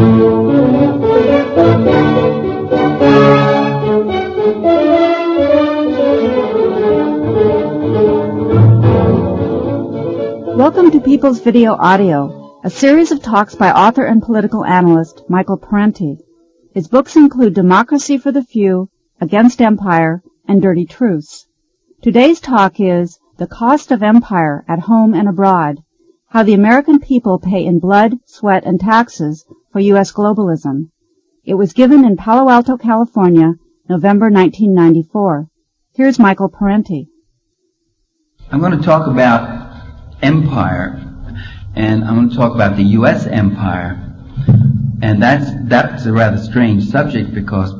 Welcome to People's Video Audio, a series of talks by author and political analyst Michael Parenti. His books include Democracy for the Few, Against Empire, and Dirty Truths. Today's talk is The Cost of Empire at Home and Abroad, How the American People Pay in Blood, Sweat, and Taxes for U.S. Globalism. It was given in Palo Alto, California, November 1994. Here's Michael Parenti. I'm going to talk about empire, and I'm going to talk about the U.S. empire, and that's a rather strange subject because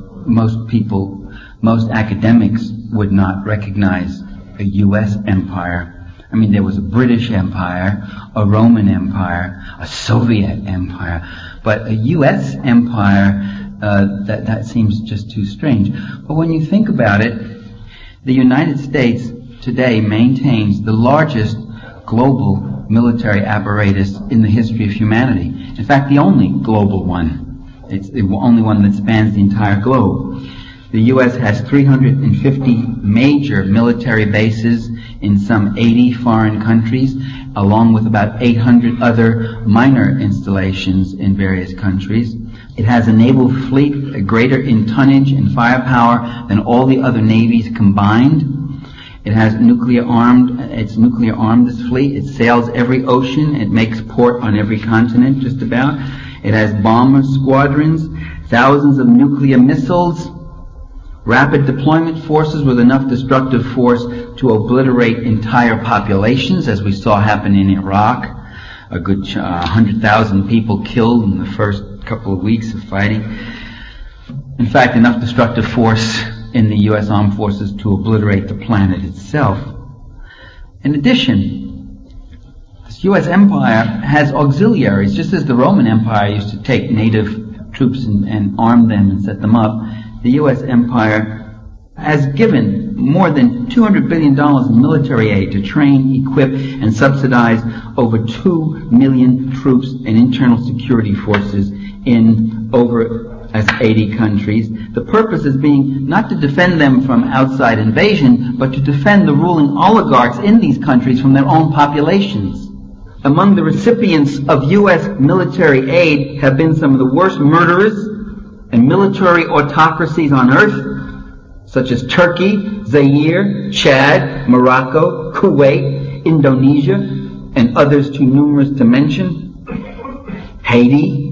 most academics would not recognize a U.S. empire. I mean, there was a British Empire, a Roman Empire, a Soviet Empire, but a U.S. empire, that seems just too strange. But when you think about it, the United States today maintains the largest global military apparatus in the history of humanity. In fact, the only global one. It's the only one that spans the entire globe. The U.S. has 350 major military bases in some 80 foreign countries, along with about 800 other minor installations in various countries. It has a naval fleet greater in tonnage and firepower than all the other navies combined. It has it's nuclear armed, this fleet. It sails every ocean. It makes port on every continent, just about. It has bomber squadrons, thousands of nuclear missiles, rapid deployment forces with enough destructive force to obliterate entire populations, as we saw happen in Iraq. A good 100,000 people killed in the first couple of weeks of fighting. In fact, enough destructive force in the U.S. Armed Forces to obliterate the planet itself. In addition, this U.S. empire has auxiliaries, just as the Roman Empire used to take native troops and arm them and set them up. The U.S. empire has given more than $200 billion in military aid to train, equip, and subsidize over 2 million troops and internal security forces in over 80 countries. The purpose is being not to defend them from outside invasion, but to defend the ruling oligarchs in these countries from their own populations. Among the recipients of U.S. military aid have been some of the worst murderers and military autocracies on earth, such as Turkey, Zaire, Chad, Morocco, Kuwait, Indonesia, and others too numerous to mention. Haiti,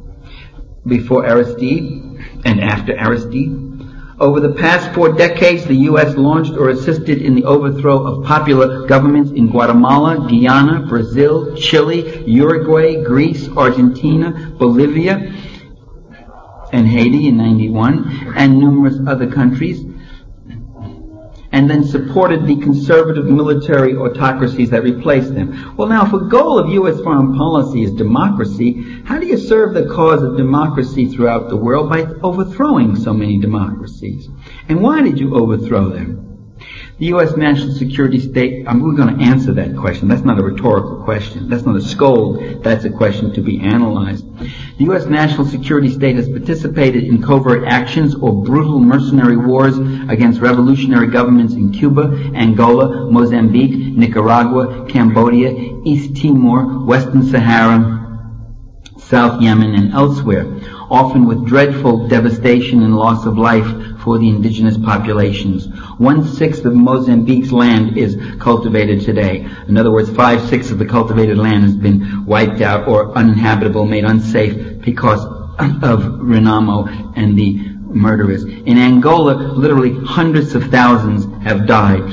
before Aristide and after Aristide. Over the past 4 decades, the U.S. launched or assisted in the overthrow of popular governments in Guatemala, Guyana, Brazil, Chile, Uruguay, Greece, Argentina, Bolivia, and Haiti in 91, and numerous other countries, and then supported the conservative military autocracies that replaced them. Well, now, if a goal of U.S. foreign policy is democracy, how do you serve the cause of democracy throughout the world? By overthrowing so many democracies. And why did you overthrow them? The U.S. national security state, we're going to answer that question. That's not a rhetorical question. That's not a scold. That's a question to be analyzed. The U.S. national security state has participated in covert actions or brutal mercenary wars against revolutionary governments in Cuba, Angola, Mozambique, Nicaragua, Cambodia, East Timor, Western Sahara, South Yemen, and elsewhere, often with dreadful devastation and loss of life for the indigenous populations. 1/6 of Mozambique's land is cultivated today. In other words, 5/6 of the cultivated land has been wiped out or uninhabitable, made unsafe because of Renamo and the murderers. In Angola, literally hundreds of thousands have died.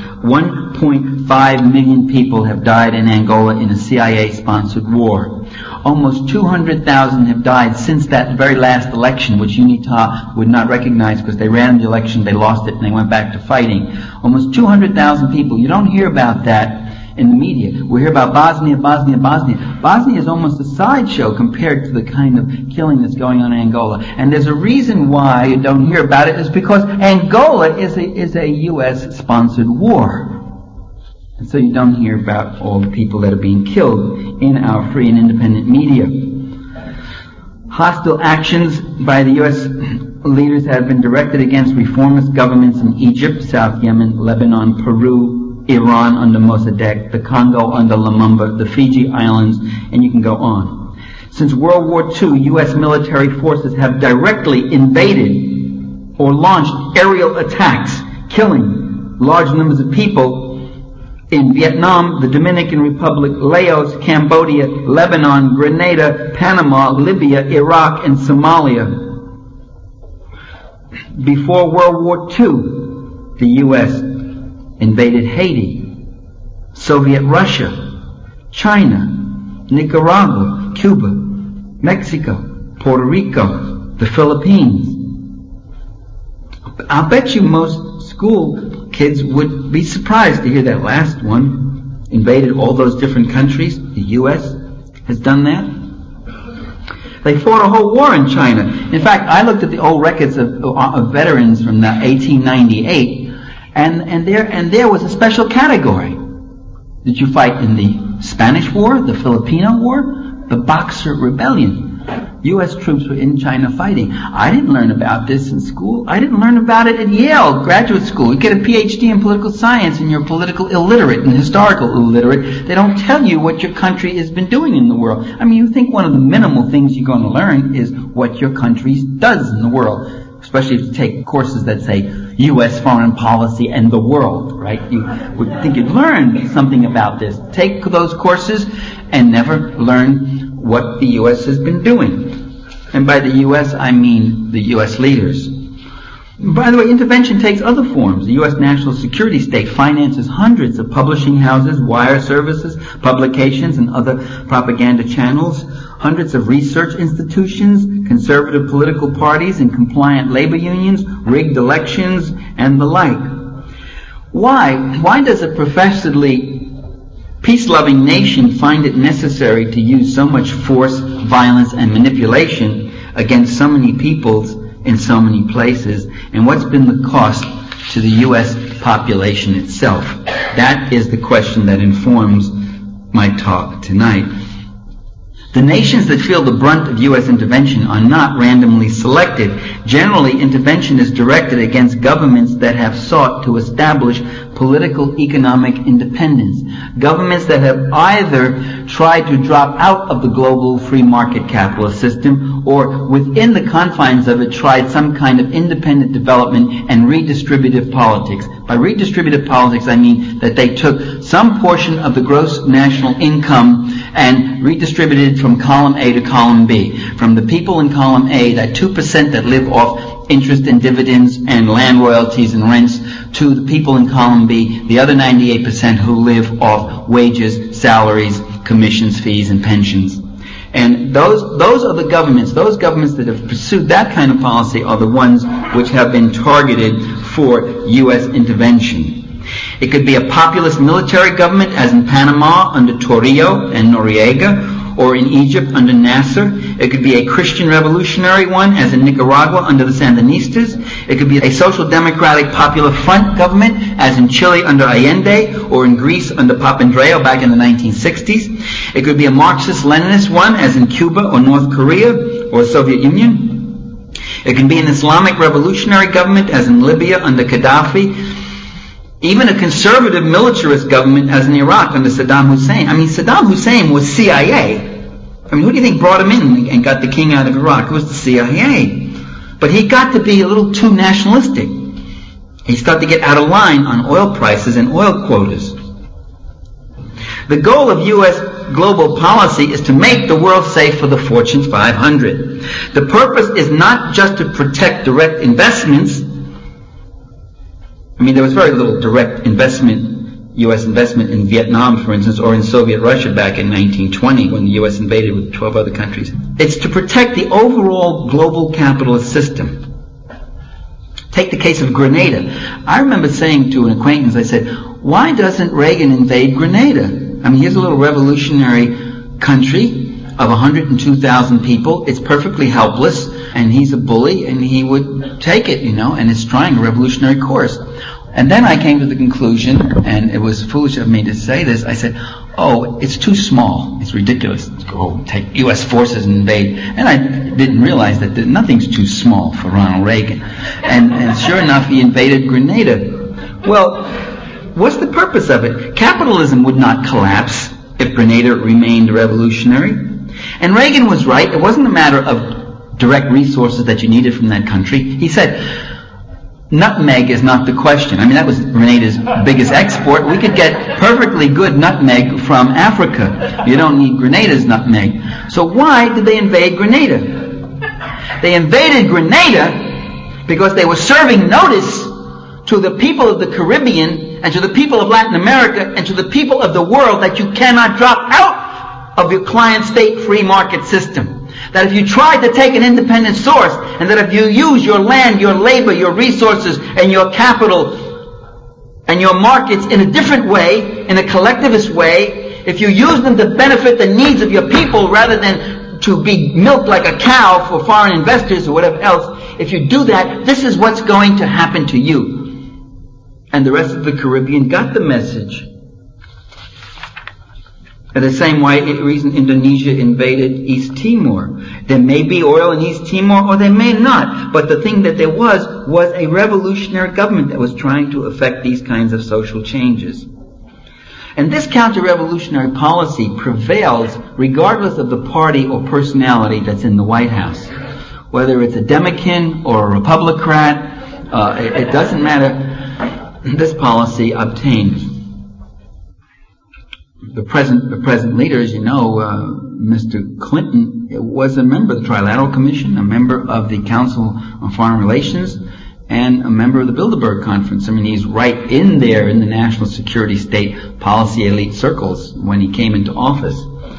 1.5 million people have died in Angola in a CIA-sponsored war. Almost 200,000 have died since that very last election, which UNITA would not recognize because they ran the election, they lost it, and they went back to fighting. Almost 200,000 people. You don't hear about that in the media. We hear about Bosnia. Bosnia is almost a sideshow compared to the kind of killing that's going on in Angola. And there's a reason why you don't hear about it, is because Angola is a U.S.-sponsored war. And so you don't hear about all the people that are being killed in our free and independent media. Hostile actions by the U.S. leaders have been directed against reformist governments in Egypt, South Yemen, Lebanon, Peru, Iran under Mossadegh, the Congo under Lumumba, the Fiji Islands, and you can go on. Since World War II, U.S. military forces have directly invaded or launched aerial attacks, killing large numbers of people in Vietnam, the Dominican Republic, Laos, Cambodia, Lebanon, Grenada, Panama, Libya, Iraq, and Somalia. Before World War II, the U.S. invaded Haiti, Soviet Russia, China, Nicaragua, Cuba, Mexico, Puerto Rico, the Philippines. I'll bet you most school kids would be surprised to hear that last one. Invaded all those different countries. The U.S. has done that. They fought a whole war in China. In fact, I looked at the old records of veterans from 1898, and there was a special category. Did you fight in the Spanish War, the Filipino War, the Boxer Rebellion? U.S. troops were in China fighting. I didn't learn about this in school. I didn't learn about it at Yale graduate school. You get a PhD in political science and you're political illiterate and historical illiterate. They don't tell you what your country has been doing in the world. I mean, you think one of the minimal things you're going to learn is what your country does in the world, especially if you take courses that say U.S. foreign policy and the world, right? You would think you'd learn something about this. Take those courses and never learn what the U.S. has been doing. And by the U.S., I mean the U.S. leaders. By the way, intervention takes other forms. The U.S. national security state finances hundreds of publishing houses, wire services, publications, and other propaganda channels, hundreds of research institutions, conservative political parties, and compliant labor unions, rigged elections, and the like. Why does a professedly peace-loving nation find it necessary to use so much force, violence, and manipulation against so many peoples in so many places? And what's been the cost to the U.S. population itself? That is the question that informs my talk tonight. The nations that feel the brunt of U.S. intervention are not randomly selected. Generally, intervention is directed against governments that have sought to establish political economic independence. Governments that have either tried to drop out of the global free market capitalist system or within the confines of it tried some kind of independent development and redistributive politics. By redistributive politics, I mean that they took some portion of the gross national income and redistributed from column A to column B. From the people in column A, that 2% that live off interest and dividends and land royalties and rents, to the people in column B, the other 98% who live off wages, salaries, commissions, fees, and pensions. And those are the governments, those governments that have pursued that kind of policy are the ones which have been targeted for U.S. intervention. It could be a populist military government, as in Panama under Torrijos and Noriega, or in Egypt under Nasser. It could be a Christian revolutionary one, as in Nicaragua under the Sandinistas. It could be a social democratic popular front government, as in Chile under Allende, or in Greece under Papandreou back in the 1960s. It could be a Marxist-Leninist one, as in Cuba or North Korea or Soviet Union. It can be an Islamic revolutionary government, as in Libya under Gaddafi. Even a conservative militarist government, as in Iraq under Saddam Hussein. I mean, Saddam Hussein was CIA. I mean, who do you think brought him in and got the king out of Iraq? It was the CIA. But he got to be a little too nationalistic. He started to get out of line on oil prices and oil quotas. The goal of U.S. global policy is to make the world safe for the Fortune 500. The purpose is not just to protect direct investments. I mean, there was very little direct investment, U.S. investment in Vietnam, for instance, or in Soviet Russia back in 1920 when the U.S. invaded with 12 other countries. It's to protect the overall global capitalist system. Take the case of Grenada. I remember saying to an acquaintance, I said, why doesn't Reagan invade Grenada? I mean, here's a little revolutionary country of 102,000 people. It's perfectly helpless, and he's a bully, and he would take it, and it's trying a revolutionary course. And then I came to the conclusion, and it was foolish of me to say this, I said, oh, it's too small. It's ridiculous to go take U.S. forces and invade. And I didn't realize that nothing's too small for Ronald Reagan. And sure enough, he invaded Grenada. Well, what's the purpose of it? Capitalism would not collapse if Grenada remained revolutionary. And Reagan was right. It wasn't a matter of direct resources that you needed from that country. He said, nutmeg is not the question. I mean, that was Grenada's biggest export. We could get perfectly good nutmeg from Africa. You don't need Grenada's nutmeg. So why did they invade Grenada? They invaded Grenada because they were serving notice to the people of the Caribbean and to the people of Latin America and to the people of the world that you cannot drop out of your client state free market system. That if you try to take an independent source, and that if you use your land, your labor, your resources, and your capital, and your markets in a different way, in a collectivist way, if you use them to benefit the needs of your people rather than to be milked like a cow for foreign investors or whatever else, if you do that, this is what's going to happen to you. And the rest of the Caribbean got the message. And the same reason Indonesia invaded East Timor. There may be oil in East Timor or there may not. But the thing that there was a revolutionary government that was trying to effect these kinds of social changes. And this counter-revolutionary policy prevails regardless of the party or personality that's in the White House. Whether it's a Democrat or a Republican, it doesn't matter. This policy obtained. The present leader, as you know, Mr. Clinton, was a member of the Trilateral Commission, a member of the Council on Foreign Relations, and a member of the Bilderberg Conference. I mean, he's right in there in the national security state policy elite circles when he came into office.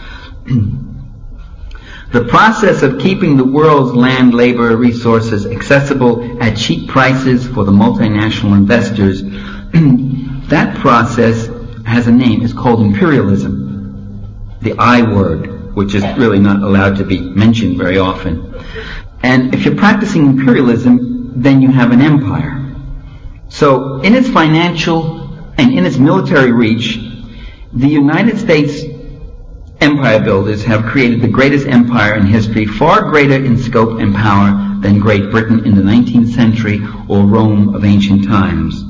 The process of keeping the world's land, labor, resources accessible at cheap prices for the multinational investors, that process has a name. It's called imperialism. The I word, which is really not allowed to be mentioned very often. And if you're practicing imperialism, then you have an empire. So in its financial and in its military reach, the United States empire builders have created the greatest empire in history, far greater in scope and power than Great Britain in the 19th century or Rome of ancient times.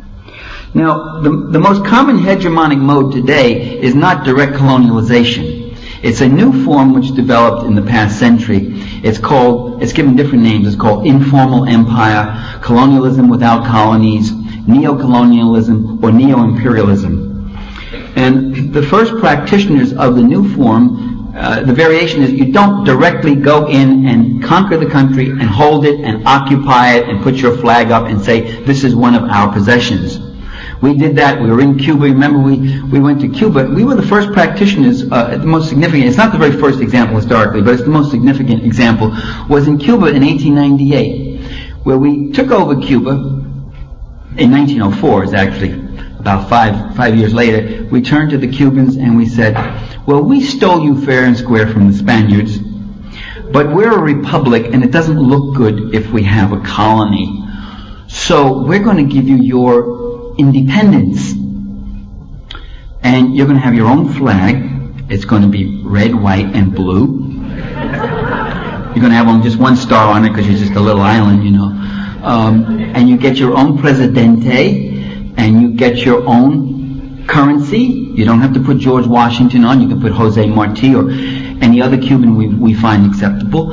Now, the most common hegemonic mode today is not direct colonialization. It's a new form which developed in the past century. It's given different names. It's called informal empire, colonialism without colonies, neo-colonialism, or neo-imperialism. And the first practitioners of the new form, the variation is you don't directly go in and conquer the country and hold it and occupy it and put your flag up and say, this is one of our possessions. We did that. We were in Cuba. Remember, we went to Cuba. We were the first practitioners. The most significant, it's not the very first example historically, but it's the most significant example, was in Cuba in 1898, where we took over Cuba. In 1904 is actually about five years later. We turned to the Cubans and we said, well, we stole you fair and square from the Spaniards, but we're a republic and it doesn't look good if we have a colony. So we're going to give you your independence, and you're going to have your own flag. It's going to be red, white, and blue. You're going to have only just one star on it because you're just a little island, you know. And you get your own presidente, and you get your own currency. You don't have to put George Washington on. You can put Jose Marti or any other Cuban we find acceptable.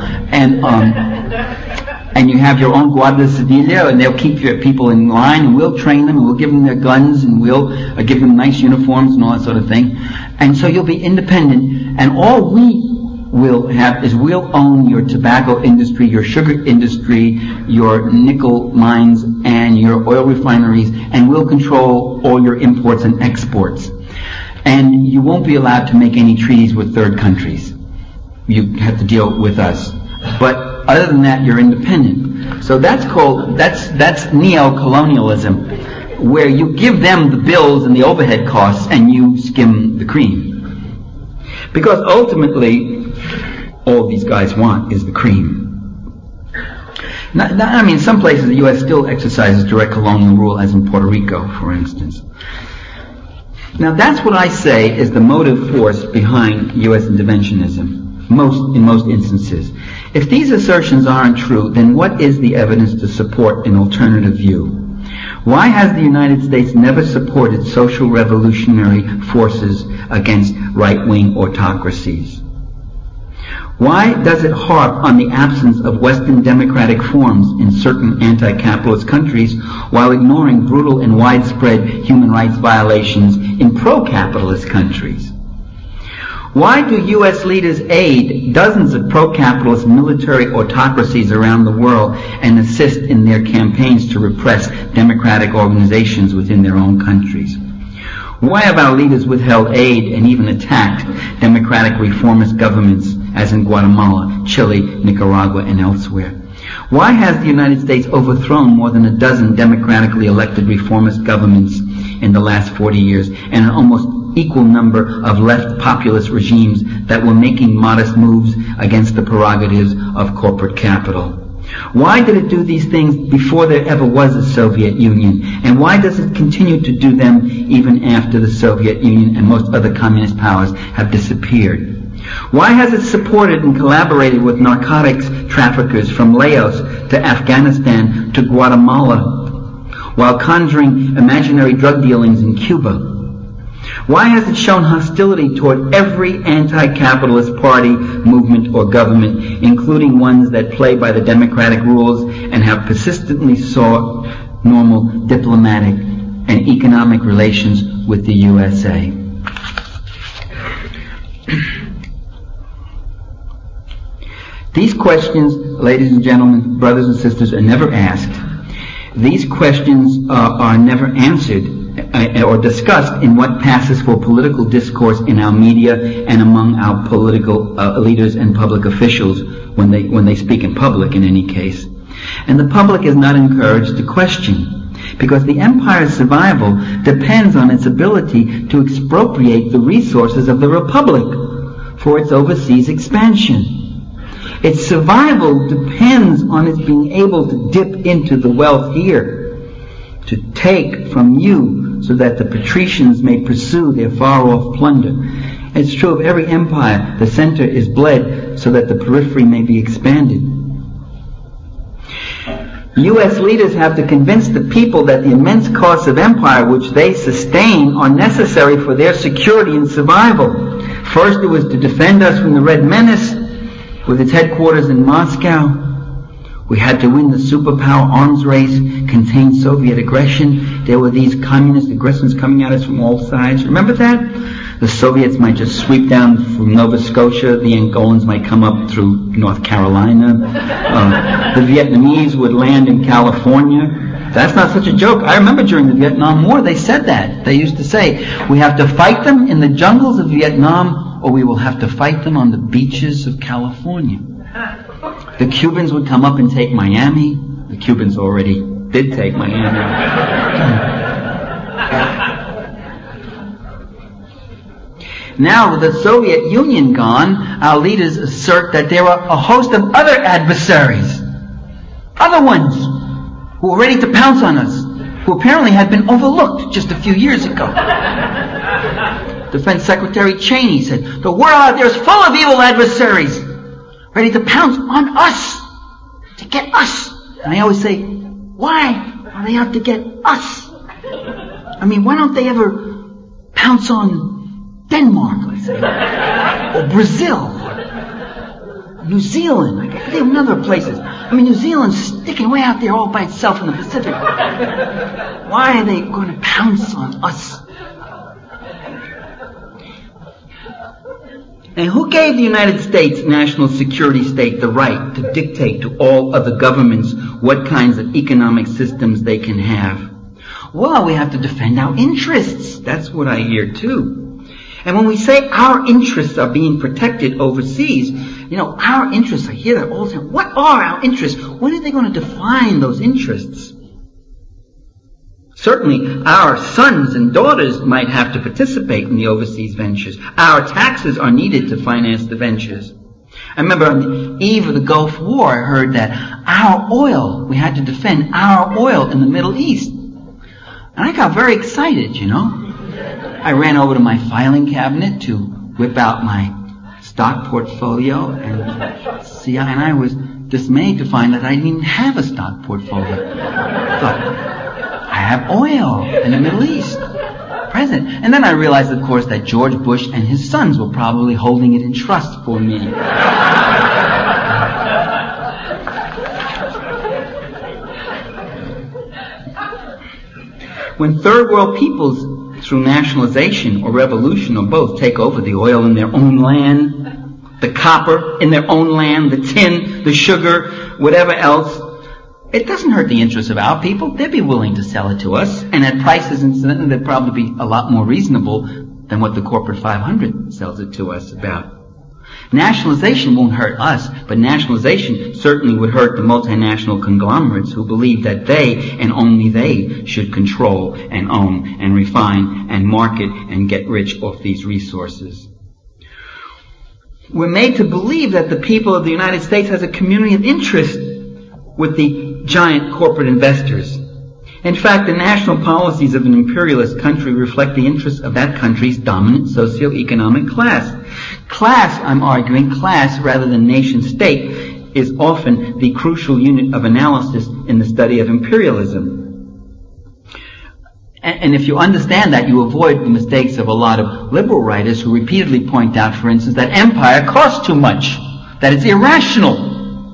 And you have your own Guardia Civil, and they'll keep your people in line, and we'll train them, and we'll give them their guns, and we'll give them nice uniforms and all that sort of thing. And so you'll be independent, and all we will have is we'll own your tobacco industry, your sugar industry, your nickel mines, and your oil refineries, and we'll control all your imports and exports. And you won't be allowed to make any treaties with third countries. You have to deal with us. But other than that, you're independent. So that's neo-colonialism, where you give them the bills and the overhead costs and you skim the cream. Because ultimately, all these guys want is the cream. I mean, some places the U.S. still exercises direct colonial rule, as in Puerto Rico, for instance. Now that's what I say is the motive force behind U.S. interventionism, in most instances. If these assertions aren't true, then what is the evidence to support an alternative view? Why has the United States never supported social revolutionary forces against right-wing autocracies? Why does it harp on the absence of Western democratic forms in certain anti-capitalist countries while ignoring brutal and widespread human rights violations in pro-capitalist countries? Why do U.S. leaders aid dozens of pro-capitalist military autocracies around the world and assist in their campaigns to repress democratic organizations within their own countries? Why have our leaders withheld aid and even attacked democratic reformist governments as in Guatemala, Chile, Nicaragua, and elsewhere? Why has the United States overthrown more than a dozen democratically elected reformist governments in the last 40 years and an almost equal number of left populist regimes that were making modest moves against the prerogatives of corporate capital? Why did it do these things before there ever was a Soviet Union? And why does it continue to do them even after the Soviet Union and most other communist powers have disappeared? Why has it supported and collaborated with narcotics traffickers from Laos to Afghanistan to Guatemala while conjuring imaginary drug dealings in Cuba? Why has it shown hostility toward every anti-capitalist party, movement, or government, including ones that play by the democratic rules and have persistently sought normal diplomatic and economic relations with the USA? These questions, ladies and gentlemen, brothers and sisters, are never asked. These questions are never answered or discussed in what passes for political discourse in our media and among our political leaders and public officials when they speak in public, in any case. And the public is not encouraged to question, because the empire's survival depends on its ability to expropriate the resources of the republic for its overseas expansion. Its survival depends on its being able to dip into the wealth here, to take from you so that the patricians may pursue their far-off plunder. It's true of every empire. The center is bled so that the periphery may be expanded. U.S. leaders have to convince the people that the immense costs of empire which they sustain are necessary for their security and survival. First, it was to defend us from the Red Menace, with its headquarters in Moscow. We had to win the superpower arms race, contain Soviet aggression. There were these communist aggressions coming at us from all sides. Remember that? The Soviets might just sweep down from Nova Scotia. The Angolans might come up through North Carolina. The Vietnamese would land in California. That's not such a joke. I remember during the Vietnam War, they said that. They used to say, we have to fight them in the jungles of Vietnam, or we will have to fight them on the beaches of California. The Cubans would come up and take Miami. The Cubans already did take Miami. Now, with the Soviet Union gone, our leaders assert that there are a host of other adversaries, other ones who are ready to pounce on us, who apparently had been overlooked just a few years ago. Defense Secretary Cheney said, the world out there is full of evil adversaries, ready to pounce on us, to get us. And I always say, why are they out to get us? I mean, why don't they ever pounce on Denmark, let's say, or Brazil, or New Zealand? I can think of other places. I mean, New Zealand's sticking way out there all by itself in the Pacific. Why are they going to pounce on us? And who gave the United States national security state the right to dictate to all other governments what kinds of economic systems they can have? Well, we have to defend our interests. That's what I hear too. And when we say our interests are being protected overseas, our interests, I hear that all the time. What are our interests? When are they going to define those interests? Certainly, our sons and daughters might have to participate in the overseas ventures. Our taxes are needed to finance the ventures. I remember on the eve of the Gulf War, I heard that our oil, we had to defend our oil in the Middle East. And I got very excited, I ran over to my filing cabinet to whip out my stock portfolio and see, and I was dismayed to find that I didn't even have a stock portfolio. I thought, I have oil in the Middle East. Present. And then I realized, of course, that George Bush and his sons were probably holding it in trust for me. When third world peoples, through nationalization or revolution or both, take over the oil in their own land, the copper in their own land, the tin, the sugar, whatever else, it doesn't hurt the interests of our people. They'd be willing to sell it to us, and at prices, incidentally, that'd probably be a lot more reasonable than what the corporate 500 sells it to us about. Nationalization won't hurt us, but nationalization certainly would hurt the multinational conglomerates who believe that they and only they should control and own and refine and market and get rich off these resources. We're made to believe that the people of the United States has a community of interest with the giant corporate investors. In fact, the national policies of an imperialist country reflect the interests of that country's dominant socioeconomic class. Class, I'm arguing, class rather than nation-state, is often the crucial unit of analysis in the study of imperialism. And if you understand that, you avoid the mistakes of a lot of liberal writers who repeatedly point out, for instance, that empire costs too much, that it's irrational.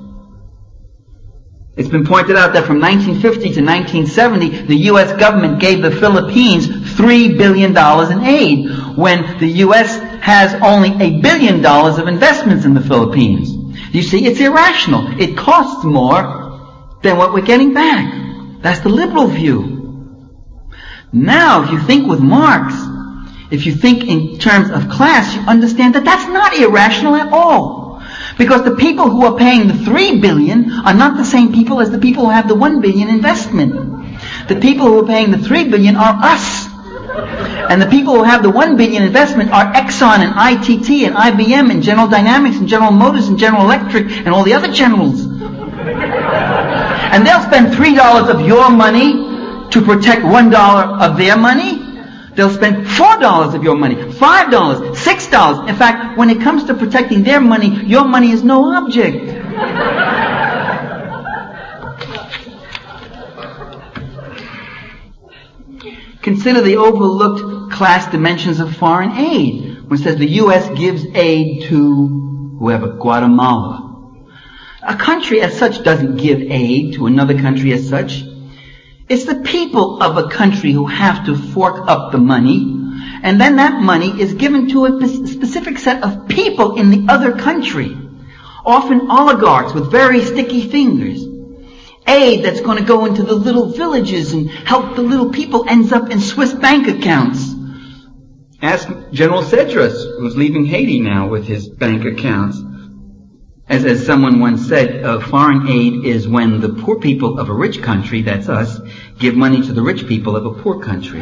It's been pointed out that from 1950 to 1970, the U.S. government gave the Philippines $3 billion in aid, when the U.S. has only $1 billion of investments in the Philippines. You see, it's irrational. It costs more than what we're getting back. That's the liberal view. Now, if you think with Marx, if you think in terms of class, you understand that that's not irrational at all. Because the people who are paying the $3 billion are not the same people as the people who have the $1 billion investment. The people who are paying the $3 billion are us. And the people who have the $1 billion investment are Exxon and ITT and IBM and General Dynamics and General Motors and General Electric and all the other generals. And they'll spend $3 of your money to protect $1 of their money. They'll spend $4 of your money, $5, $6. In fact, when it comes to protecting their money, your money is no object. Consider the overlooked class dimensions of foreign aid. When it says the U.S. gives aid to whoever, Guatemala. A country as such doesn't give aid to another country as such. It's the people of a country who have to fork up the money, and then that money is given to a specific set of people in the other country, often oligarchs with very sticky fingers. Aid that's going to go into the little villages and help the little people ends up in Swiss bank accounts. Ask General Cedras, who's leaving Haiti now with his bank accounts. As someone once said, foreign aid is when the poor people of a rich country, that's us, give money to the rich people of a poor country.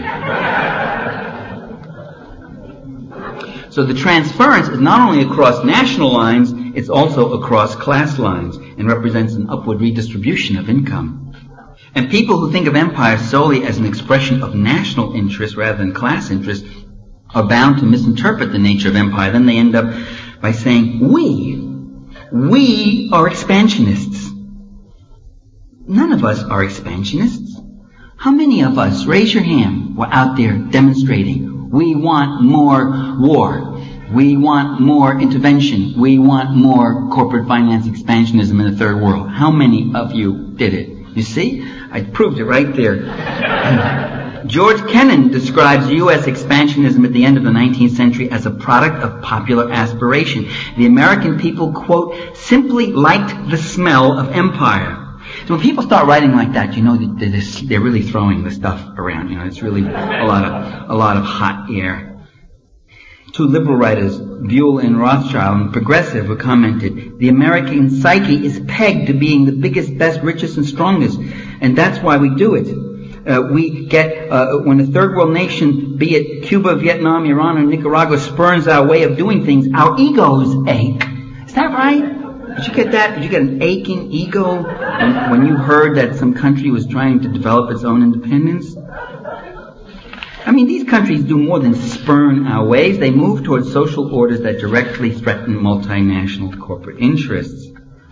So the transference is not only across national lines, it's also across class lines and represents an upward redistribution of income. And people who think of empire solely as an expression of national interest rather than class interest are bound to misinterpret the nature of empire. Then they end up by saying, we are expansionists. None of us are expansionists. How many of us, raise your hand, were out there demonstrating, we want more war, we want more intervention, we want more corporate finance expansionism in the third world? How many of you did it? You see? I proved it right there. George Kennan describes U.S. expansionism at the end of the 19th century as a product of popular aspiration. The American people, quote, simply liked the smell of empire. So when people start writing like that, you know they're really throwing the stuff around. You know, it's really a lot of hot air. Two liberal writers, Buell and Rothschild, and Progressive, who commented, the American psyche is pegged to being the biggest, best, richest, and strongest, and that's why we do it. We get, when a third world nation, be it Cuba, Vietnam, Iran, or Nicaragua, spurns our way of doing things, our egos ache. Is that right? Did you get that? Did you get an aching ego when you heard that some country was trying to develop its own independence? I mean, these countries do more than spurn our ways. They move towards social orders that directly threaten multinational corporate interests.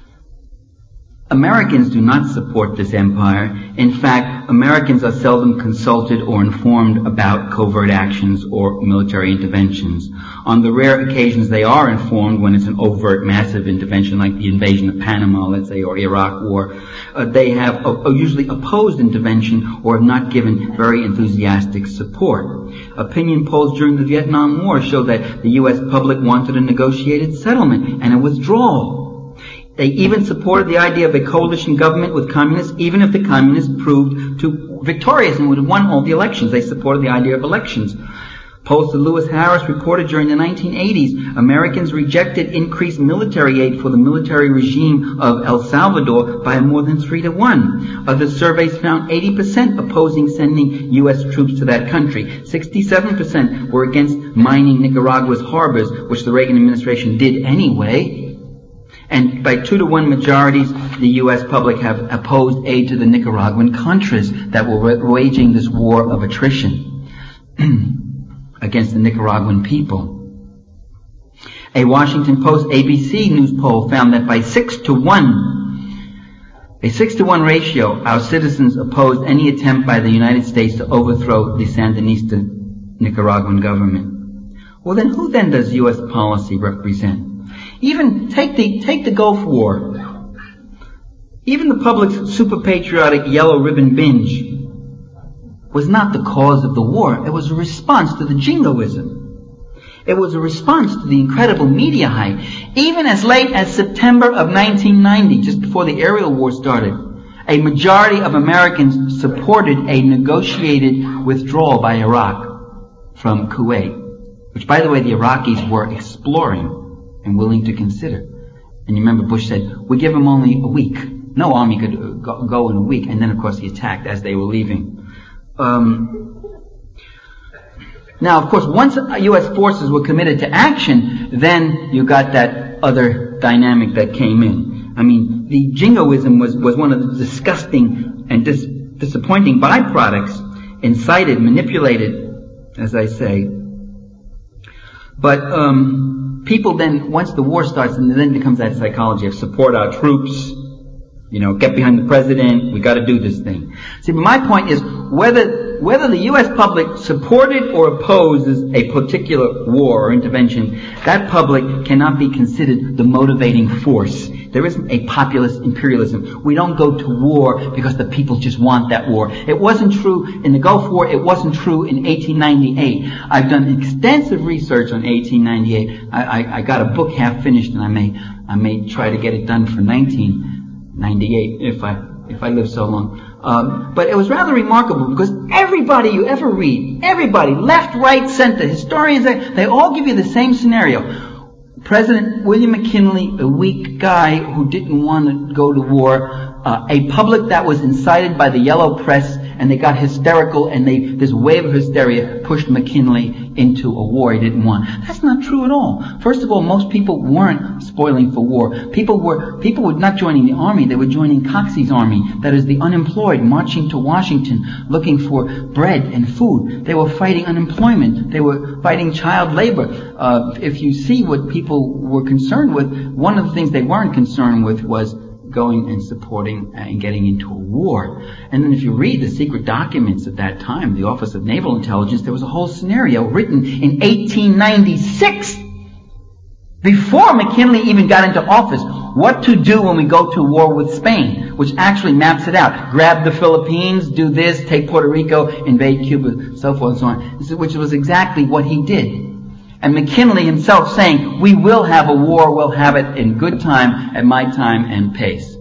Americans do not support this empire. In fact, Americans are seldom consulted or informed about covert actions or military interventions. On the rare occasions they are informed, when it's an overt, massive intervention like the invasion of Panama, let's say, or Iraq War, they have usually opposed intervention or have not given very enthusiastic support. Opinion polls during the Vietnam War show that the U.S. public wanted a negotiated settlement and a withdrawal. They even supported the idea of a coalition government with communists, even if the communists proved victorious and would have won all the elections. They supported the idea of elections. Polls to Lewis Harris reported during the 1980s, Americans rejected increased military aid for the military regime of El Salvador by more than 3-1. Other surveys found 80% opposing sending U.S. troops to that country. 67% were against mining Nicaragua's harbors, which the Reagan administration did anyway. And by 2-1 majorities, the U.S. public have opposed aid to the Nicaraguan Contras that were waging this war of attrition against the Nicaraguan people. A Washington Post ABC news poll found that by 6-1, a 6-1 ratio, our citizens opposed any attempt by the United States to overthrow the Sandinista Nicaraguan government. Well, then who then does U.S. policy represent? Even take the Gulf War. Even the public's super patriotic yellow ribbon binge was not the cause of the war. It was a response to the jingoism. It was a response to the incredible media hype. Even as late as September of 1990, just before the aerial war started, a majority of Americans supported a negotiated withdrawal by Iraq from Kuwait, which, by the way, the Iraqis were exploring and willing to consider. And you remember Bush said, we give them only a week. No army could go in a week. And then, of course, he attacked as they were leaving. Now, of course, once U.S. forces were committed to action, then you got that other dynamic that came in. I mean, the jingoism was one of the disgusting and disappointing byproducts, incited, manipulated, as I say. But people then, once the war starts, and then becomes that psychology of support our troops, get behind the president, we got to do this thing. See, but my point is, whether the U.S. public supported or opposes a particular war or intervention, that public cannot be considered the motivating force. There isn't a populist imperialism. We don't go to war because the people just want that war. It wasn't true in the Gulf War. It wasn't true in 1898. I've done extensive research on 1898. I got a book half finished, and I may try to get it done for 1998 if I live so long. But it was rather remarkable because everybody you ever read, everybody, left, right, center, historians, they all give you the same scenario. President William McKinley, a weak guy who didn't want to go to war, a public that was incited by the yellow press, and they got hysterical, and this wave of hysteria pushed McKinley into a war he didn't want. That's not true at all. First of all, most people weren't spoiling for war. People were not joining the army, they were joining Coxey's army, that is the unemployed, marching to Washington looking for bread and food. They were fighting unemployment. They were fighting child labor. If you see what people were concerned with, one of the things they weren't concerned with was going and supporting and getting into a war. And then if you read the secret documents at that time, the Office of Naval Intelligence, there was a whole scenario written in 1896, before McKinley even got into office, what to do when we go to war with Spain, which actually maps it out. Grab the Philippines, do this, take Puerto Rico, invade Cuba, so forth and so on, which was exactly what he did. And McKinley himself saying, we will have a war, we'll have it in good time, at my time and pace.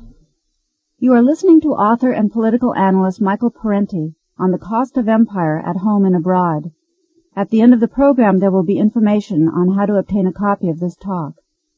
You are listening to author and political analyst Michael Parenti on the cost of empire at home and abroad. At the end of the program, there will be information on how to obtain a copy of this talk.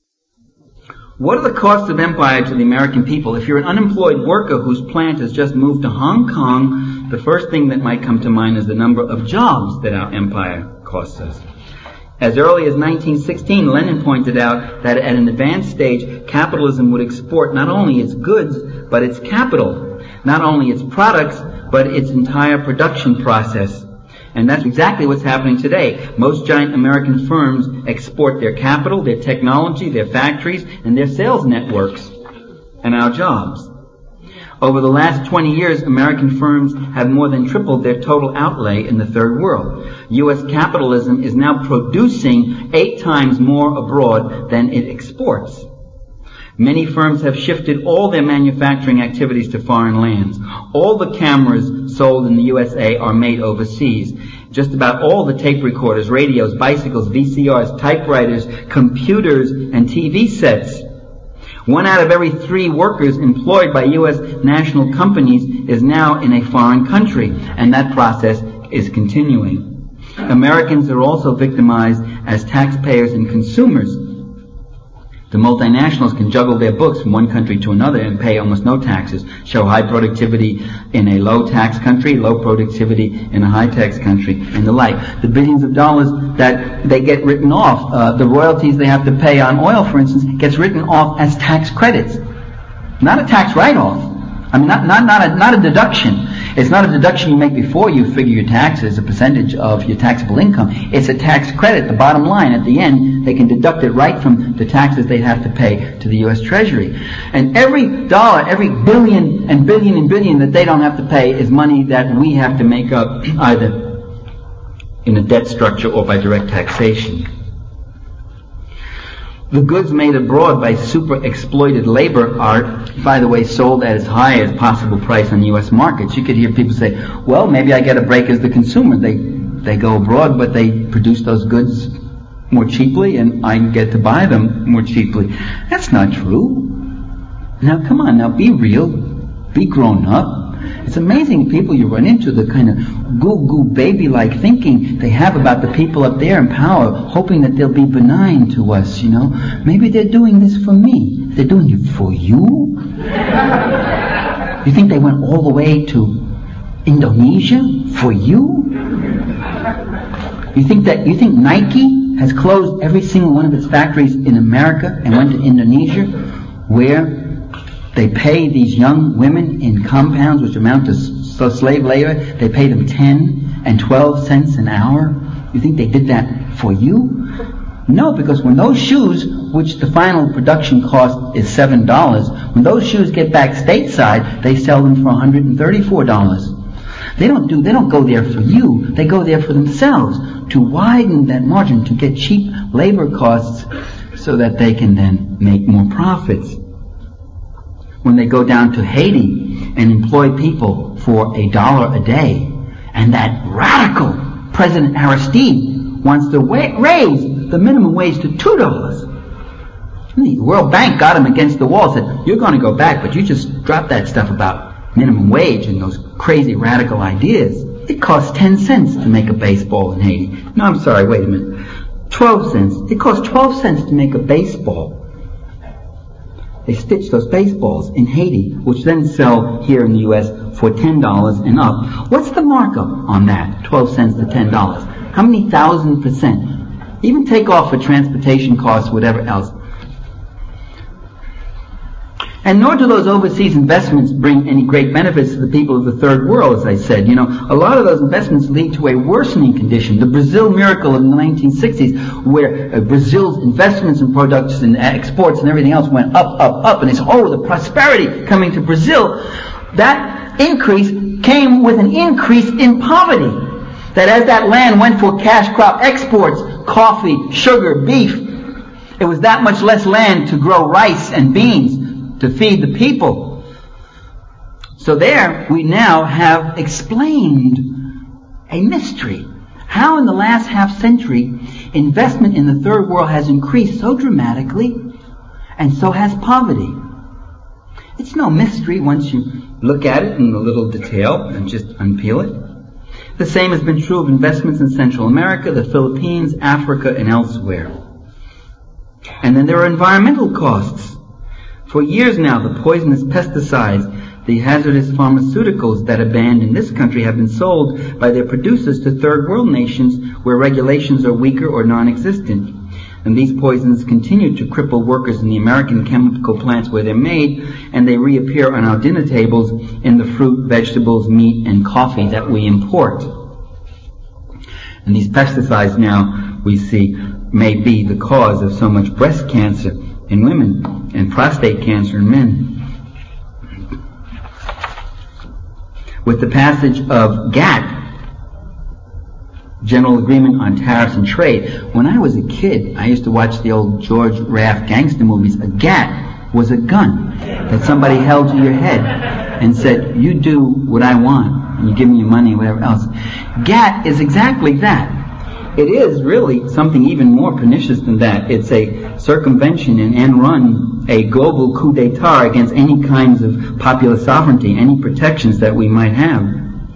What are the costs of empire to the American people? If you're an unemployed worker whose plant has just moved to Hong Kong, the first thing that might come to mind is the number of jobs that our empire costs us. As early as 1916, Lenin pointed out that at an advanced stage, capitalism would export not only its goods, but its capital, not only its products, but its entire production process. And that's exactly what's happening today. Most giant American firms export their capital, their technology, their factories, and their sales networks, and our jobs. Over the last 20 years, American firms have more than tripled their total outlay in the third world. U.S. capitalism is now producing 8 times more abroad than it exports. Many firms have shifted all their manufacturing activities to foreign lands. All the cameras sold in the USA are made overseas. Just about all the tape recorders, radios, bicycles, VCRs, typewriters, computers, and TV sets. 1 out of every 3 workers employed by U.S. national companies is now in a foreign country, and that process is continuing. Americans are also victimized as taxpayers and consumers. The multinationals can juggle their books from one country to another and pay almost no taxes, show high productivity in a low-tax country, low productivity in a high-tax country, and the like. The billions of dollars that they get written off, the royalties they have to pay on oil, for instance, gets written off as tax credits. Not a tax write-off. I mean, not a deduction. It's not a deduction you make before you figure your taxes, a percentage of your taxable income. It's a tax credit. The bottom line, at the end, they can deduct it right from the taxes they'd have to pay to the U.S. Treasury. And every dollar, every billion and billion and billion that they don't have to pay is money that we have to make up either in a debt structure or by direct taxation. The goods made abroad by super-exploited labor are, by the way, sold at as high as possible price on U.S. markets. You could hear people say, well, maybe I get a break as the consumer. They go abroad, but they produce those goods more cheaply, and I get to buy them more cheaply. That's not true. Now, come on, now be real. Be grown up. It's amazing people you run into, the kind of goo-goo baby-like thinking they have about the people up there in power, hoping that they'll be benign to us, you know. Maybe they're doing this for me. They're doing it for you? You think they went all the way to Indonesia for you? You think Nike has closed every single one of its factories in America and went to Indonesia, where they pay these young women in compounds which amount to slave labor, they pay them 10 and 12 cents an hour? You think they did that for you? No, because when those shoes, which the final production cost is $7, when those shoes get back stateside, they sell them for $134. They don't go there for you, they go there for themselves, to widen that margin, to get cheap labor costs so that they can then make more profits. When they go down to Haiti and employ people for $1 a day, and that radical President Aristide wants to raise the minimum wage to $2. The World Bank got him against the wall, said, you're going to go back, but you just drop that stuff about minimum wage and those crazy radical ideas. It costs 10 cents to make a baseball in Haiti. No, I'm sorry, wait a minute. 12 cents. It costs 12 cents to make a baseball. They stitch those baseballs in Haiti, which then sell here in the U.S. for $10 and up. What's the markup on that, 12 cents to $10? How many 1,000%? Even take off for transportation costs, whatever else. And nor do those overseas investments bring any great benefits to the people of the third world, as I said. You know, a lot of those investments lead to a worsening condition. The Brazil miracle in the 1960s, where Brazil's investments in products and exports and everything else went up, and they said, oh, the prosperity coming to Brazil, that increase came with an increase in poverty. That as that land went for cash crop exports, coffee, sugar, beef, it was that much less land to grow rice and beans to feed the people. So there we now have explained a mystery. How in the last half century investment in the third world has increased so dramatically, and so has poverty. It's no mystery once you look at it in a little detail and just unpeel it. The same has been true of investments in Central America, the Philippines, Africa, and elsewhere. And then there are environmental costs. For years now, the poisonous pesticides, the hazardous pharmaceuticals that are banned in this country have been sold by their producers to third world nations where regulations are weaker or non-existent. And these poisons continue to cripple workers in the American chemical plants where they're made, and they reappear on our dinner tables in the fruit, vegetables, meat, and coffee that we import. And these pesticides now, we see, may be the cause of so much breast cancer in women and prostate cancer in men. With the passage of GATT, General Agreement on Tariffs and Trade, when I was a kid, I used to watch the old George Raft gangster movies. A GATT was a gun that somebody held to your head and said, you do what I want, and you give me your money, whatever else. GATT is exactly that. It is really something even more pernicious than that. It's a circumvention and end run, a global coup d'etat against any kinds of popular sovereignty, any protections that we might have.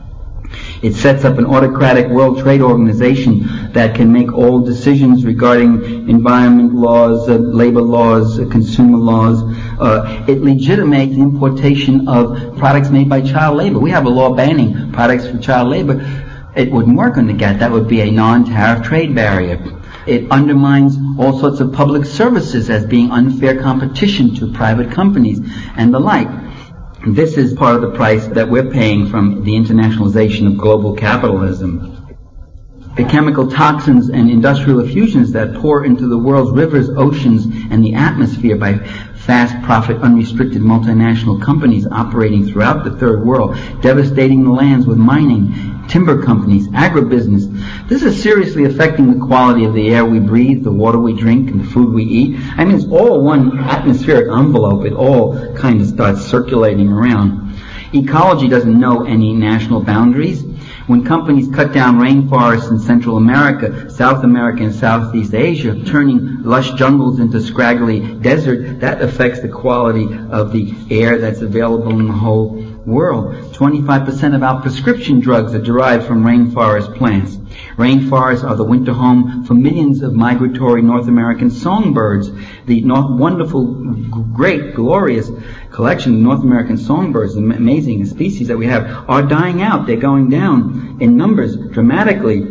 It sets up an autocratic World Trade Organization that can make all decisions regarding environment laws, labor laws, consumer laws. It legitimates the importation of products made by child labor. We have a law banning products for child labor. It wouldn't work on the GATT. That would be a non-tariff trade barrier. It undermines all sorts of public services as being unfair competition to private companies and the like. This is part of the price that we're paying from the internationalization of global capitalism. The chemical toxins and industrial effusions that pour into the world's rivers, oceans, and the atmosphere by fast-profit, unrestricted multinational companies operating throughout the third world, devastating the lands with mining, timber companies, agribusiness. This is seriously affecting the quality of the air we breathe, the water we drink, and the food we eat. I mean, it's all one atmospheric envelope. It all kind of starts circulating around. Ecology doesn't know any national boundaries. When companies cut down rainforests in Central America, South America, and Southeast Asia, turning lush jungles into scraggly desert, that affects the quality of the air that's available in the whole world. 25% of our prescription drugs are derived from rainforest plants. Rainforests are the winter home for millions of migratory North American songbirds. The wonderful, great, glorious collection of North American songbirds, the amazing species that we have, are dying out. They're going down in numbers dramatically.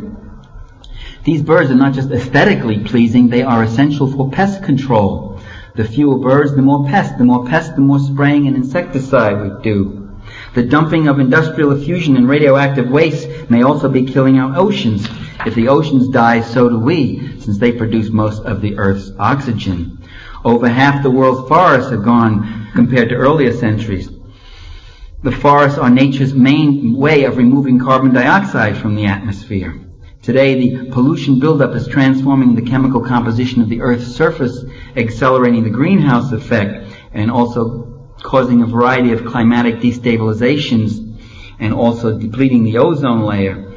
These birds are not just aesthetically pleasing, they are essential for pest control. The fewer birds, the more pests. The more pests, the more spraying and insecticide we do. The dumping of industrial effusion and radioactive waste may also be killing our oceans. If the oceans die, so do we, since they produce most of the Earth's oxygen. Over half the world's forests are gone compared to earlier centuries. The forests are nature's main way of removing carbon dioxide from the atmosphere. Today, the pollution buildup is transforming the chemical composition of the Earth's surface, accelerating the greenhouse effect, and also causing a variety of climatic destabilizations, and also depleting the ozone layer.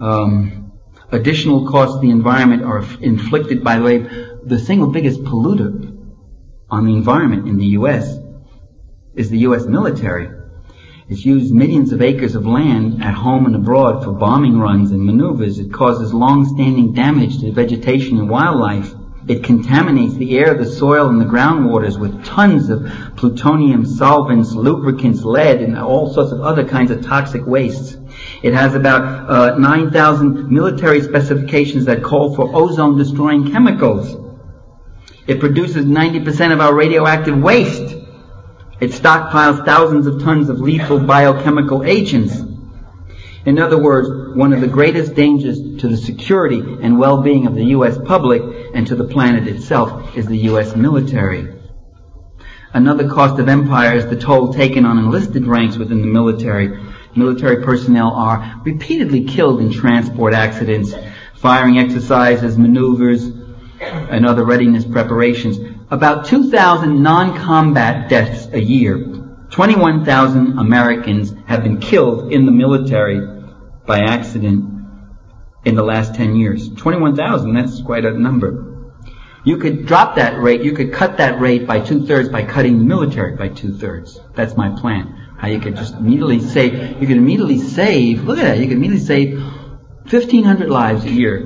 Additional costs to the environment are inflicted by the way, the single biggest polluter on the environment in the U.S. is the U.S. military. It's used millions of acres of land at home and abroad for bombing runs and maneuvers. It causes long-standing damage to vegetation and wildlife. It contaminates the air, the soil, and the groundwaters with tons of plutonium, solvents, lubricants, lead, and all sorts of other kinds of toxic wastes. It has about 9,000 military specifications that call for ozone-destroying chemicals. It produces 90% of our radioactive waste. It stockpiles thousands of tons of lethal biochemical agents. In other words, one of the greatest dangers to the security and well-being of the U.S. public and to the planet itself is the U.S. military. Another cost of empire is the toll taken on enlisted ranks within the military. Military personnel are repeatedly killed in transport accidents, firing exercises, maneuvers, and other readiness preparations. About 2,000 non-combat deaths a year. 21,000 Americans have been killed in the military by accident in the last 10 years. 21,000, that's quite a number. You could drop that rate, you could cut that rate by 2/3 by cutting the military by 2/3. That's my plan. How you could just immediately save, look at that, you could immediately save 1,500 lives a year.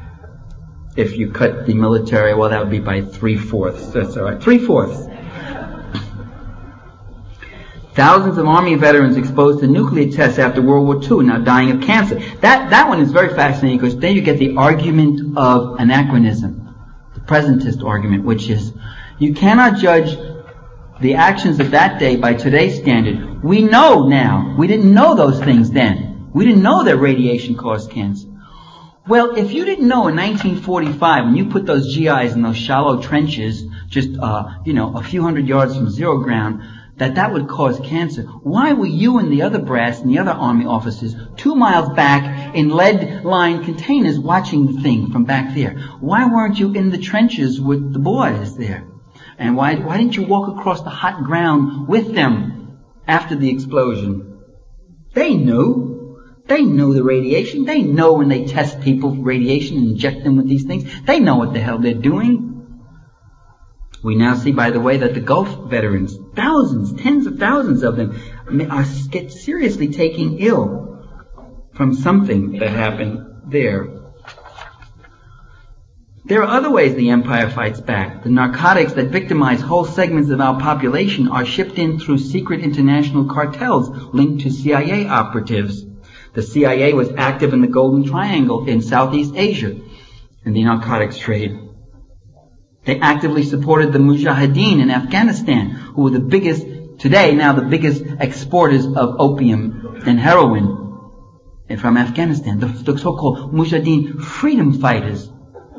If you cut the military, well, that would be by 3/4. That's all right. 3/4. Thousands of Army veterans exposed to nuclear tests after World War II now dying of cancer. That one is very fascinating because then you get the argument of anachronism, the presentist argument, which is you cannot judge the actions of that day by today's standard. We know now. We didn't know those things then. We didn't know that radiation caused cancer. Well, if you didn't know in 1945, when you put those GIs in those shallow trenches, just, a few hundred yards from zero ground, that would cause cancer, why were you and the other brass and the other Army officers 2 miles back in lead-lined containers watching the thing from back there? Why weren't you in the trenches with the boys there? And why didn't you walk across the hot ground with them after the explosion? They knew. They know the radiation. They know when they test people for radiation and inject them with these things. They know what the hell they're doing. We now see, by the way, that the Gulf veterans, thousands, tens of thousands of them, get seriously taken ill from something that happened there. There are other ways the empire fights back. The narcotics that victimize whole segments of our population are shipped in through secret international cartels linked to CIA operatives. The CIA was active in the Golden Triangle in Southeast Asia in the narcotics trade. They actively supported the Mujahideen in Afghanistan, who were the biggest exporters of opium and heroin from Afghanistan, the so-called Mujahideen freedom fighters.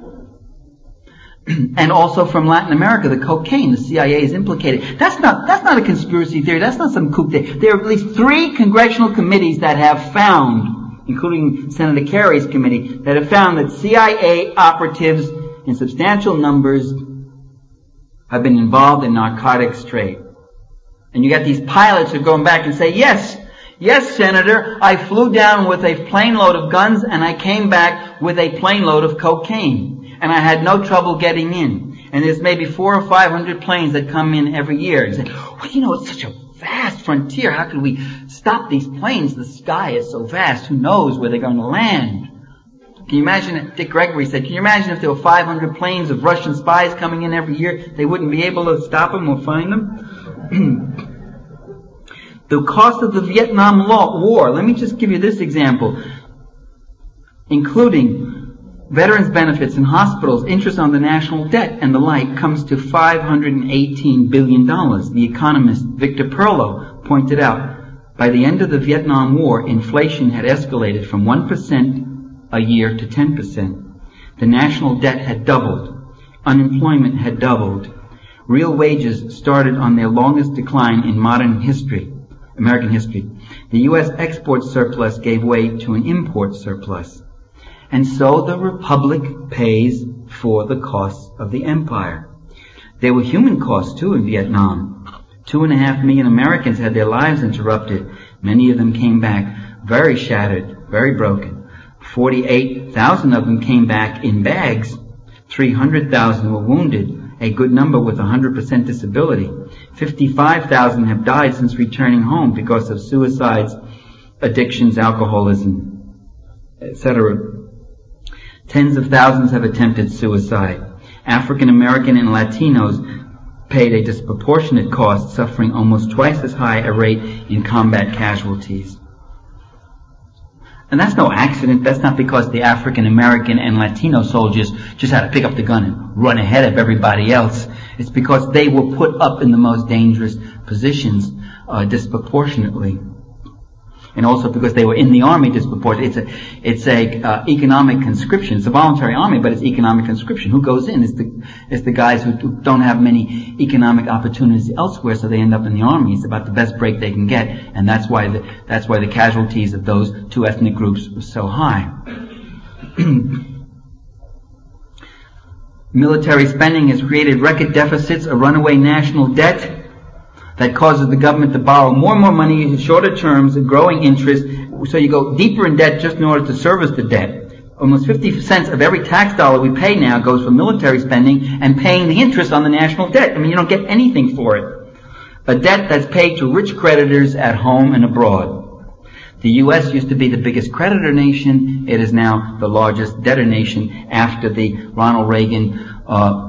And also from Latin America, the cocaine, the CIA is implicated. That's not a conspiracy theory. That's not some coup d'etat. There are at least 3 congressional committees that have found, including Senator Kerry's committee, that have found that CIA operatives in substantial numbers have been involved in narcotics trade. And you got these pilots who are going back and say, yes, Senator, I flew down with a plane load of guns and I came back with a plane load of cocaine. And I had no trouble getting in. And there's maybe 400 or 500 planes that come in every year. And say, it's such a vast frontier. How could we stop these planes? The sky is so vast. Who knows where they're going to land? Can you imagine, Dick Gregory said, can you imagine if there were 500 planes of Russian spies coming in every year? They wouldn't be able to stop them or find them? The cost of the Vietnam War. Let me just give you this example. Including veterans' benefits in hospitals, interest on the national debt, and the like, comes to $518 billion. The economist Victor Perlo pointed out, by the end of the Vietnam War, inflation had escalated from 1% a year to 10%. The national debt had doubled. Unemployment had doubled. Real wages started on their longest decline in modern history, American history. The U.S. export surplus gave way to an import surplus. And so the Republic pays for the costs of the empire. There were human costs, too, in Vietnam. 2.5 million Americans had their lives interrupted. Many of them came back very shattered, very broken. 48,000 of them came back in bags. 300,000 were wounded, a good number with 100% disability. 55,000 have died since returning home because of suicides, addictions, alcoholism, etc. Tens of thousands have attempted suicide. African American and Latinos paid a disproportionate cost, suffering almost twice as high a rate in combat casualties. And that's no accident. That's not because the African American and Latino soldiers just had to pick up the gun and run ahead of everybody else. It's because they were put up in the most dangerous positions disproportionately. And also because they were in the army disproportionately. It's a economic conscription. It's a voluntary army, but it's economic conscription. Who goes in? It's the guys who don't have many economic opportunities elsewhere, so they end up in the army. It's about the best break they can get, and that's why the casualties of those 2 ethnic groups were so high. Military spending has created record deficits, a runaway national debt that causes the government to borrow more and more money in shorter terms and growing interest, so you go deeper in debt just in order to service the debt. Almost 50% of every tax dollar we pay now goes for military spending and paying the interest on the national debt. I mean, you don't get anything for it. A debt that's paid to rich creditors at home and abroad. The U.S. used to be the biggest creditor nation. It is now the largest debtor nation after the Ronald Reagan,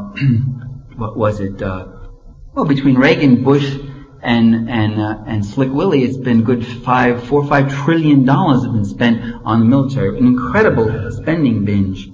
between Reagan, Bush, and Slick Willie, it's been good $4 or $5 trillion have been spent on the military. An incredible spending binge.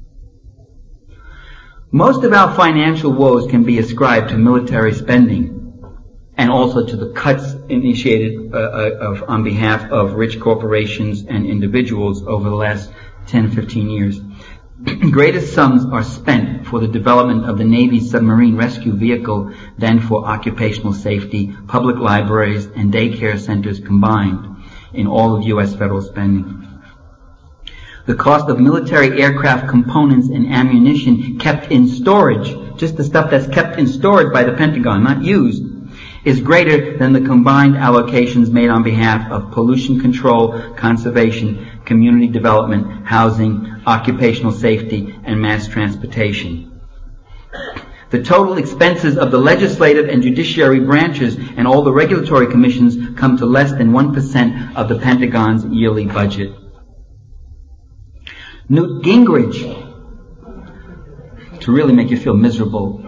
Most of our financial woes can be ascribed to military spending and also to the cuts initiated on behalf of rich corporations and individuals over the last 10, 15 years. Greatest sums are spent for the development of the Navy's submarine rescue vehicle than for occupational safety, public libraries, and daycare centers combined in all of U.S. federal spending. The cost of military aircraft components and ammunition kept in storage, just the stuff that's kept in storage by the Pentagon, not used, is greater than the combined allocations made on behalf of pollution control, conservation, community development, housing, occupational safety, and mass transportation. The total expenses of the legislative and judiciary branches and all the regulatory commissions come to less than 1% of the Pentagon's yearly budget. Newt Gingrich, to really make you feel miserable,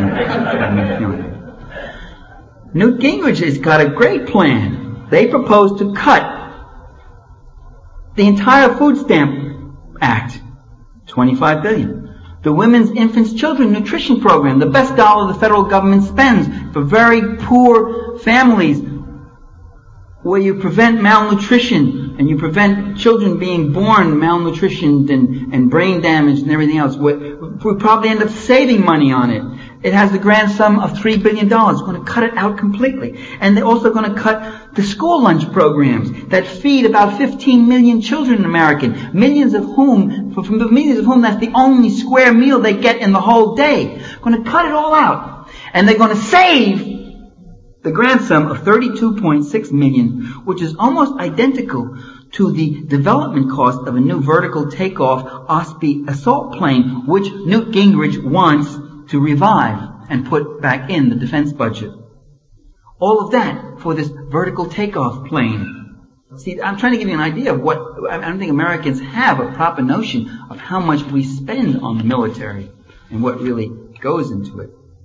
Newt Gingrich has got a great plan. They propose to cut the entire Food Stamp Act, $25 billion. The Women's, Infants, Children Nutrition Program, the best dollar the federal government spends for very poor families, where you prevent malnutrition and you prevent children being born malnutritioned and brain damaged and everything else. We probably end up saving money on it. It has the grand sum of $3 billion. We're going to cut it out completely. And they're also going to cut the school lunch programs that feed about 15 million children in America, millions of whom that's the only square meal they get in the whole day. Going to cut it all out. And they're going to save the grand sum of $32.6 million, which is almost identical to the development cost of a new vertical takeoff Osprey assault plane, which Newt Gingrich wants to revive and put back in the defense budget. All of that for this vertical takeoff plane. See, I'm trying to give you an idea of what, I don't think Americans have a proper notion of how much we spend on the military and what really goes into it.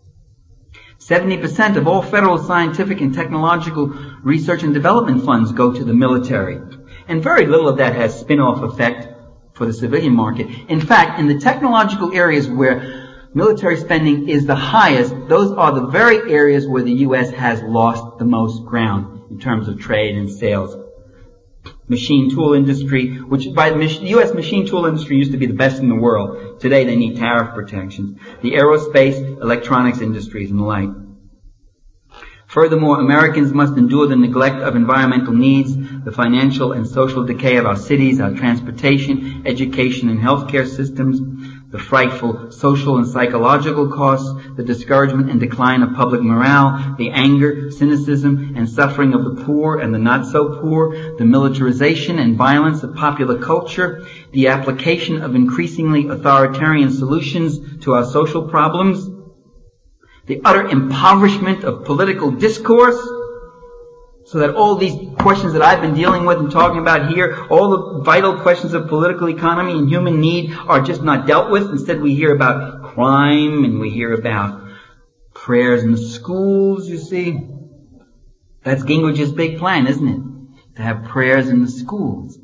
70% of all federal scientific and technological research and development funds go to the military. And very little of that has spin-off effect for the civilian market. In fact, in the technological areas where military spending is the highest, those are the very areas where the U.S. has lost the most ground in terms of trade and sales. Machine tool industry, which by the U.S. machine tool industry used to be the best in the world. Today they need tariff protections. The aerospace, electronics industries, and the like. Furthermore, Americans must endure the neglect of environmental needs, the financial and social decay of our cities, our transportation, education, and healthcare systems, the frightful social and psychological costs, the discouragement and decline of public morale, the anger, cynicism, and suffering of the poor and the not-so-poor, the militarization and violence of popular culture, the application of increasingly authoritarian solutions to our social problems, the utter impoverishment of political discourse, so that all these questions that I've been dealing with and talking about here, all the vital questions of political economy and human need are just not dealt with. Instead we hear about crime and we hear about prayers in the schools, you see. That's Gingrich's big plan, isn't it? To have prayers in the schools.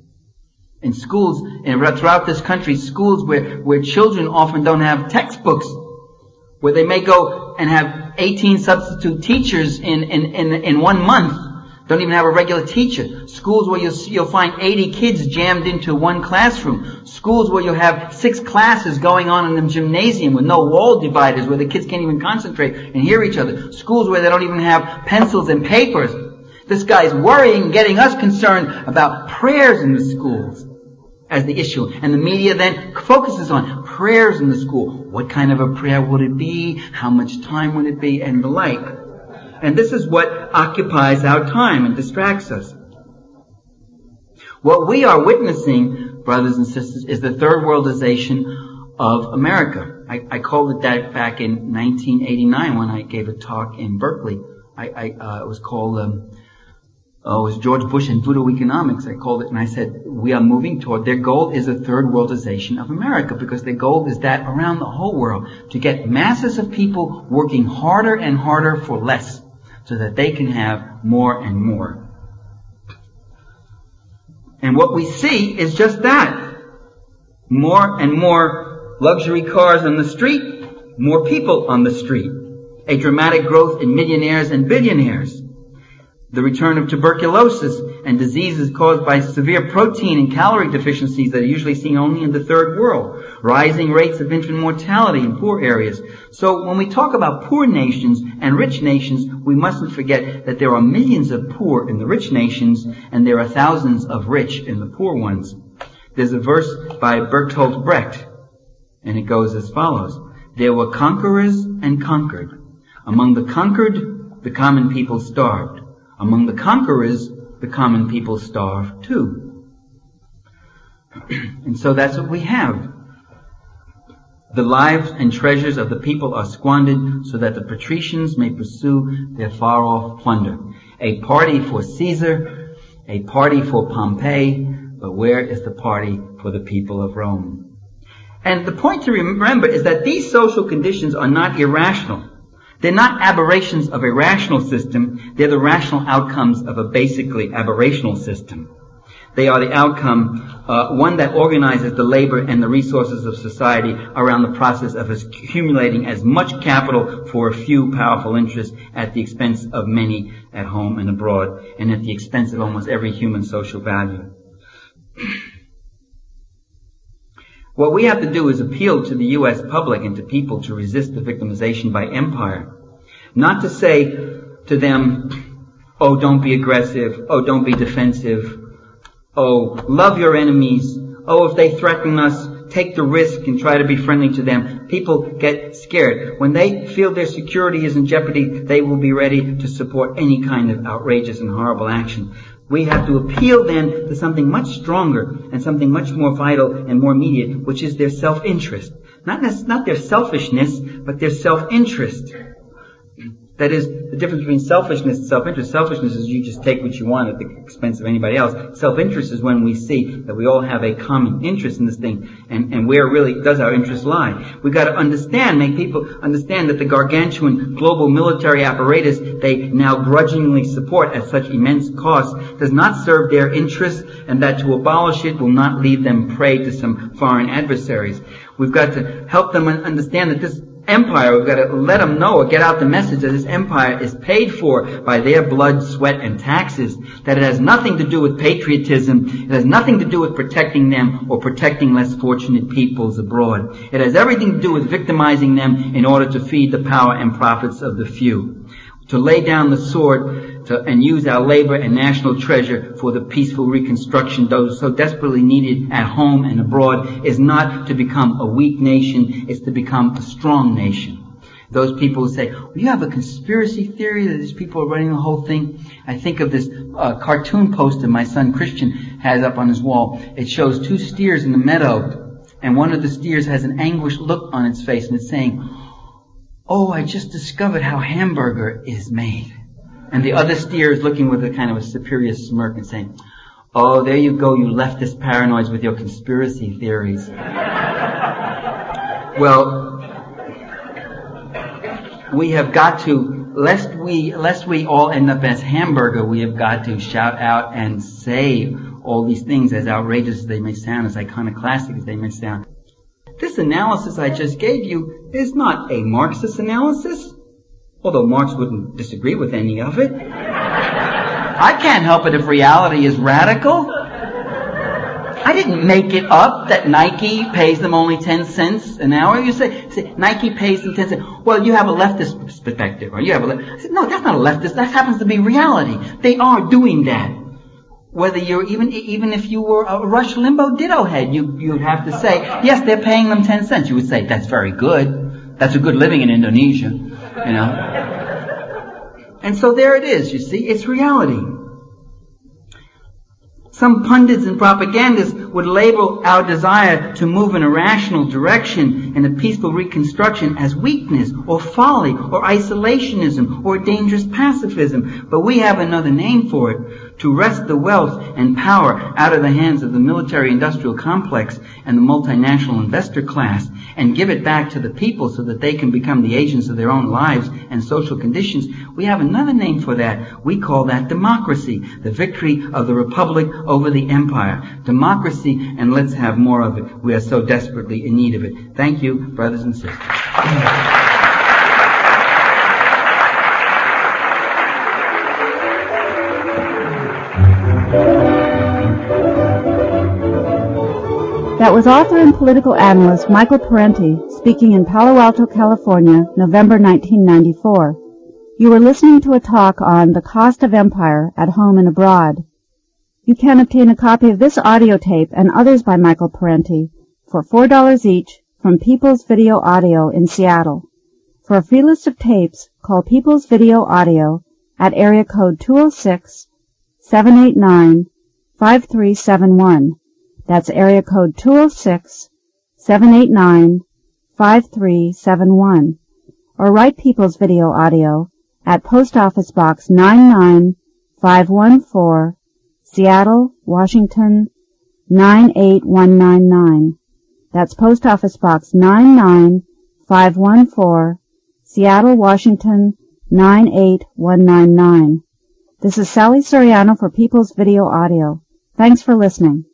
In schools, and throughout this country, schools where children often don't have textbooks, where they may go and have 18 substitute teachers in 1 month, don't even have a regular teacher. Schools where you'll find 80 kids jammed into one classroom. Schools where you'll have 6 classes going on in the gymnasium with no wall dividers, where the kids can't even concentrate and hear each other. Schools where they don't even have pencils and papers. This guy's worrying, getting us concerned about prayers in the schools as the issue. And the media then focuses on prayers in the school. What kind of a prayer would it be? How much time would it be? And the like. And this is what occupies our time and distracts us. What we are witnessing, brothers and sisters, is the third worldization of America. I called it that back in 1989 when I gave a talk in Berkeley. It was called... it was George Bush and Voodoo Economics, I called it, and I said, we are moving toward, their goal is a third worldization of America, because their goal is that around the whole world, to get masses of people working harder and harder for less, so that they can have more and more. And what we see is just that. More and more luxury cars on the street, more people on the street. A dramatic growth in millionaires and billionaires. the return of tuberculosis and diseases caused by severe protein and calorie deficiencies that are usually seen only in the third world, rising rates of infant mortality in poor areas. So when we talk about poor nations and rich nations, we mustn't forget that there are millions of poor in the rich nations and there are thousands of rich in the poor ones. There's a verse by Bertolt Brecht, and it goes as follows. There were conquerors and conquered. Among the conquered, the common people starved. Among the conquerors, the common people starve too. And so that's what we have. The lives and treasures of the people are squandered so that the patricians may pursue their far-off plunder. A party for Caesar, a party for Pompey, but where is the party for the people of Rome? And the point to remember is that these social conditions are not irrational. They're not aberrations of a rational system. They're the rational outcomes of a basically aberrational system. They are the outcome, one that organizes the labor and the resources of society around the process of accumulating as much capital for a few powerful interests at the expense of many at home and abroad, and at the expense of almost every human social value. What we have to do is appeal to the U.S. public and to people to resist the victimization by empire. Not to say to them, oh, don't be aggressive, oh, don't be defensive, oh, love your enemies, oh, if they threaten us, take the risk and try to be friendly to them. People get scared. When they feel their security is in jeopardy, they will be ready to support any kind of outrageous and horrible action. We have to appeal then to something much stronger and something much more vital and more immediate, which is their self-interest. Not their selfishness, but their self-interest. That is, the difference between selfishness and self-interest. Selfishness is you just take what you want at the expense of anybody else. Self-interest is when we see that we all have a common interest in this thing, and where really does our interest lie. We've got to understand, make people understand that the gargantuan global military apparatus they now grudgingly support at such immense cost does not serve their interests, and that to abolish it will not leave them prey to some foreign adversaries. We've got to help them understand that this empire, we've got to let them know or get out the message that this empire is paid for by their blood, sweat, and taxes, that it has nothing to do with patriotism, it has nothing to do with protecting them or protecting less fortunate peoples abroad. It has everything to do with victimizing them in order to feed the power and profits of the few. To lay down the sword and use our labor and national treasure for the peaceful reconstruction those so desperately needed at home and abroad is not to become a weak nation, it's to become a strong nation. Those people who say, well, you have a conspiracy theory that these people are running the whole thing. I think of this cartoon poster my son Christian has up on his wall. It shows two steers in the meadow, and one of the steers has an anguished look on its face, and it's saying, oh, I just discovered how hamburger is made. And the other steer is looking with a kind of a superior smirk and saying, oh, there you go, you leftist paranoids with your conspiracy theories. Well, we have got to, lest we all end up as hamburger, we have got to shout out and say all these things, as outrageous as they may sound, as iconoclastic as they may sound. This analysis I just gave you is not a Marxist analysis, although Marx wouldn't disagree with any of it. I can't help it if reality is radical. I didn't make it up that Nike pays them only 10 cents an hour. You say Nike pays them 10 cents. Well, you have a leftist perspective, or you have I said, no, that's not a leftist. That happens to be reality. They are doing that. Whether you're even if you were a Rush Limbaugh ditto head, you'd have to say, yes, they're paying them 10 cents. You would say, that's very good. That's a good living in Indonesia, you know. And so there it is, you see, it's reality. Some pundits and propagandists would label our desire to move in a rational direction in a peaceful reconstruction as weakness or folly or isolationism or dangerous pacifism. But we have another name for it: to wrest the wealth and power out of the hands of the military-industrial complex and the multinational investor class and give it back to the people so that they can become the agents of their own lives and social conditions. We have another name for that. We call that democracy, the victory of the republic over the empire. Democracy, and let's have more of it. We are so desperately in need of it. Thank you, brothers and sisters. That was author and political analyst Michael Parenti speaking in Palo Alto, California, November 1994. You were listening to a talk on The Cost of Empire at Home and Abroad. You can obtain a copy of this audio tape and others by Michael Parenti for $4 each from People's Video Audio in Seattle. For a free list of tapes, call People's Video Audio at area code 206-789-5371. That's area code 206-789-5371. Or write People's Video Audio at Post Office Box 99514, Seattle, Washington 98199. That's Post Office Box 99514, Seattle, Washington 98199. This is Sally Soriano for People's Video Audio. Thanks for listening.